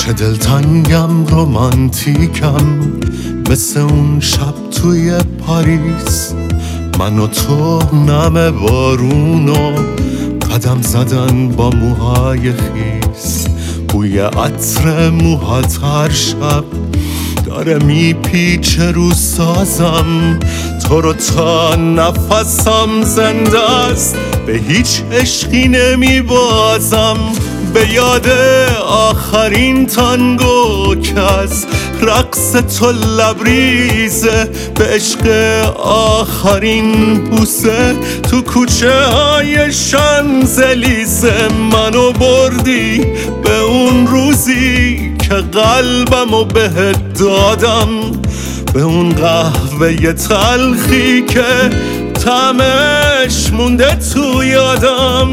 چه دلتنگم رومانتیکم مثل اون شب توی پاریس، من و تو نم بارونو قدم زدن با موهای خیس. بوی عطر موهات هر شب داره میپیچه رو سازم، تو رو تا نفسم زنده است به هیچ عشقی نمیبازم. به یاد آخرین تانگو که از رقص تو لبریزه، به عشق آخرین بوسه تو کوچه های شانزلیزه. منو بردی به اون روزی که قلبمو بهت دادم، به اون قهوه تلخی که طعمش مونده تو یادم.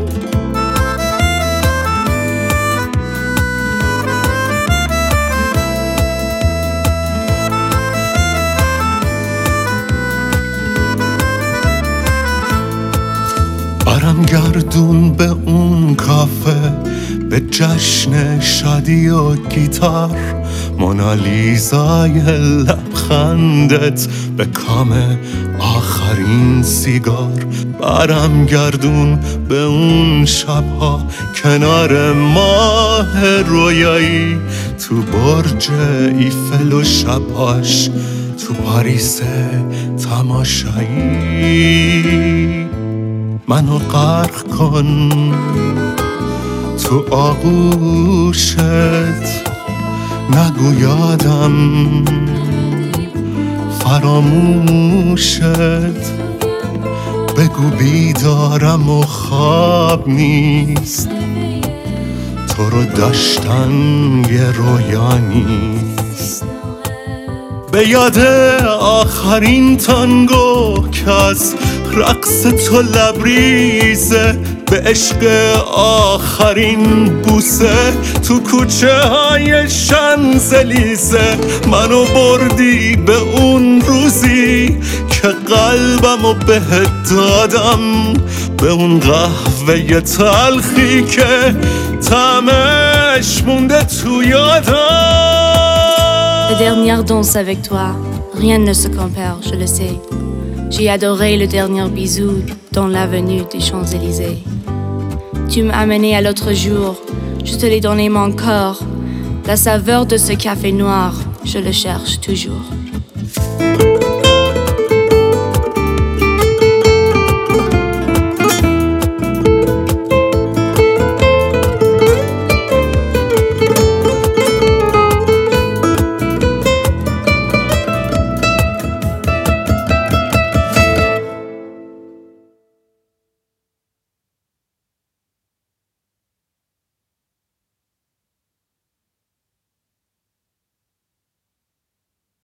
برم گردون به اون کافه، به جشن شادی و گیتار، مونالیزای لبخندت به کام آخرین سیگار. برم گردون به اون شبها کنار ماه رویایی، تو برج ایفل و شبهاش تو پاریس تماشایی. منو غرق کن تو آغوشت، نگو یادم فراموشت، بگو بیدارم و خواب نیست، تو رو داشتن یه رویا نیست. به یاد آخرین تانگو که از رقص تو لبریزه، به عشق آخرین بوسه تو کوچه های شانزلیزه. منو بردی به اون روزی که قلبمو بهت دادم، به اون قهوه تلخی که طعمش مونده تو یادم. La dernière danse avec toi, rien ne se compare, je le sais. J'ai adoré le dernier bisou dans l'avenue des Champs-Élysées. Tu m'as amené à l'autre jour, je te l'ai donné mon corps. La saveur de ce café noir, je le cherche toujours.